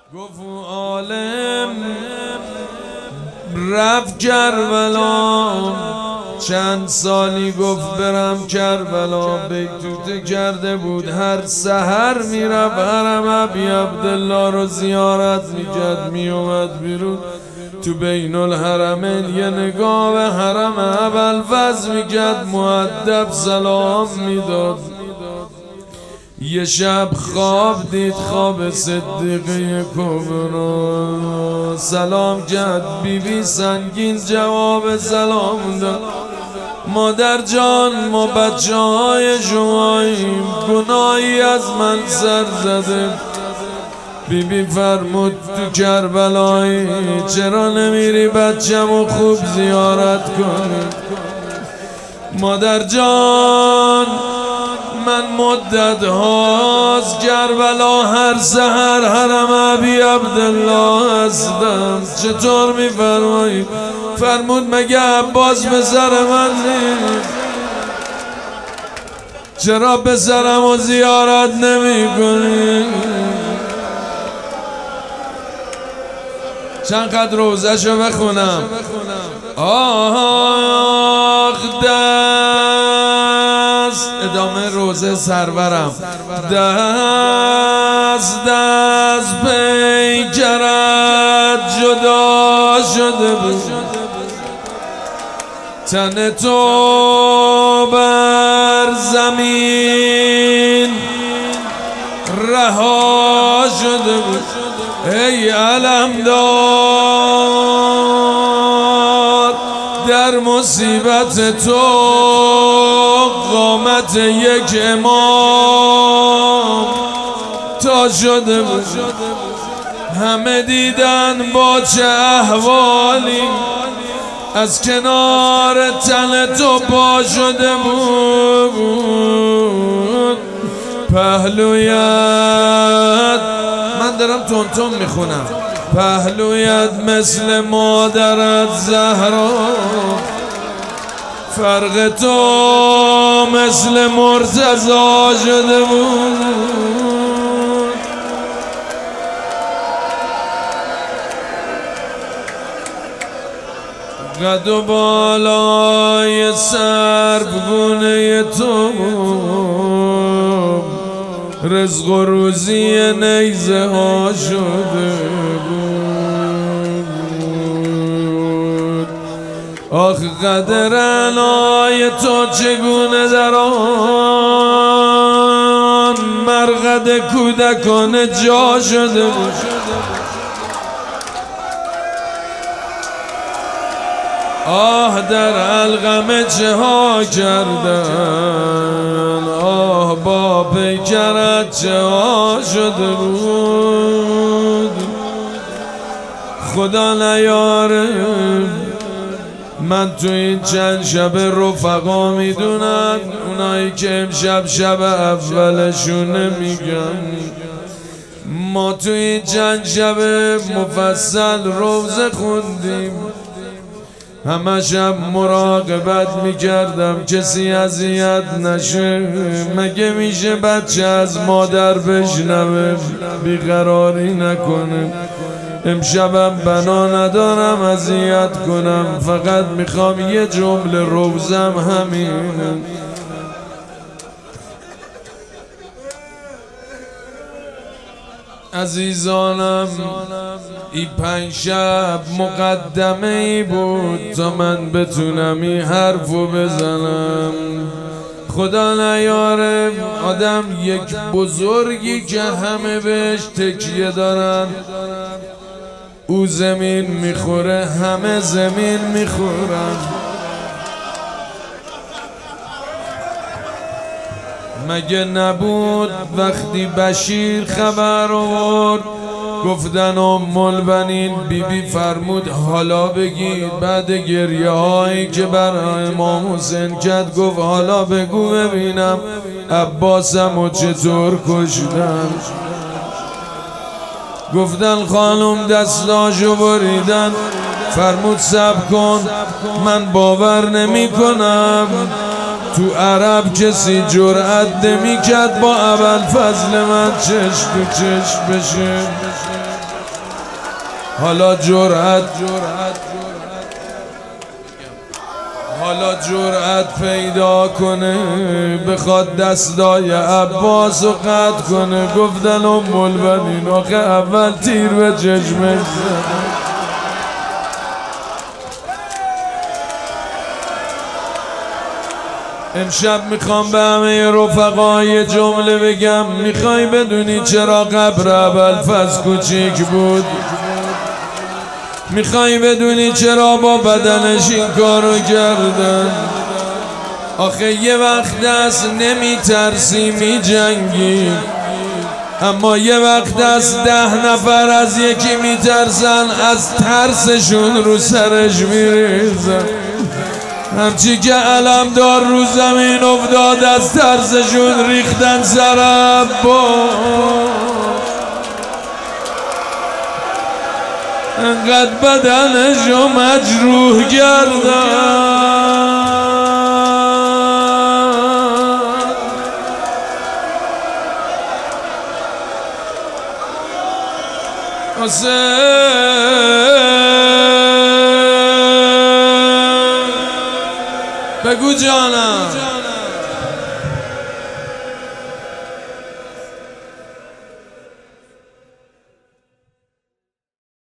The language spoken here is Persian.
گفت عالم رفت کربلا، چند سالی گفت برم کربلا. بیتوته کرده بود هر سحر میرفت حرم ابی عبدالله رو زیارت میکرد. میومد بیرون تو بین الحرمین یه نگاه به حرم ابوالفضل میکرد، مؤدب سلام میداد. یه شب خواب دید، خواب صدیقه کبرا. سلام کرد بیبی سنگین جواب سلام داد. مادر جان ما بچه های شماییم، گناهی از من سر زده. بیبی فرمود تو کربلایی چرا نمیری بچه‌مو خوب زیارت کنی؟ مادر جان من مدت هاست کربلا هر سحر حرم ابی عبدالله هستم، چطور میفرمایی؟ فرمود مگه عباس پسر من نیست؟ چرا پسرمو زیارت نمی کنی؟ چند قدر روزشو بخونم. آخ دست، ادامه روزه سرورم. دست دست پیکرت جدا شده بود، تن تو بر زمین رها شده بود. ای علمدار در مصیبت تو قامت یک امام تا شده بود. همه دیدن با چه احوالی از کنار تن تو پا شده بود. پهلویت، من دارم تون میخونم، پهلویت مثل مادرت زهرا، فرق تو مثل مرتضی شده بود. قد و بالای سربگونه تو، رزق و روزی نیزه ها شده بود. آخ قدر عنای تو چگونه در آن مرقد کودکان جا شده بود. آه در علقمه چه ها کردن، آه با پیکرت چه ها شده بود. خدا نیاره من تو این چند شب رفقا میدونن، اونایی که امشب شب اولشونه میگم. ما تو این چند شب مفصل روزه خوندیم، همه شب مراقبت میکردم کسی اذیت نشه. مگه میشه بچه از مادر بشنوه بیقراری نکنه؟ امشبم بنا ندارم اذیت کنم، فقط میخوام یه جمله روزم همینه. عزیزانم این 5 شب مقدمه ای بود تا من بتونم این حرفو بزنم. خدا نیاره آدم یک بزرگی که همه بهش تکیه دارن، او زمین میخوره همه زمین میخورن. مگه نبود وقتی بشیر خبر آورد گفتن ام البنین بیبی فرمود حالا بگید، بعد گریه هایی که برای امام حسین کرد گفت حالا بگو ببینم عباسمو چطور کشتن. گفتن خانم دستاشو بریدن. فرمود صبر کن، من باور نمی کنم تو عرب کسی جرأت نمی کرد با ابوالفضل من چشم تو چشم بشه. حالا جرأت پیدا کنه بخواد دستای عباس رو قطع کنه. گفتن البنین آخه اول تیر به چشمش زد. امشب میخوام به همه رفقای جمله بگم، میخوای بدونی چرا قبر ابوالفضل کوچیک بود؟ میخوای بدونی چرا با بدنش این کارو کردن؟ آخه یه وقت است نمیترسی میجنگی، اما یه وقت است 10 نفر از یکی میترسن، از ترسشون رو سرش میریزن. همچی که علمدار رو زمین افتاد از ترسشون ریختن سر عباس. انقدر بدنشو مجروح کردن. بگو جانم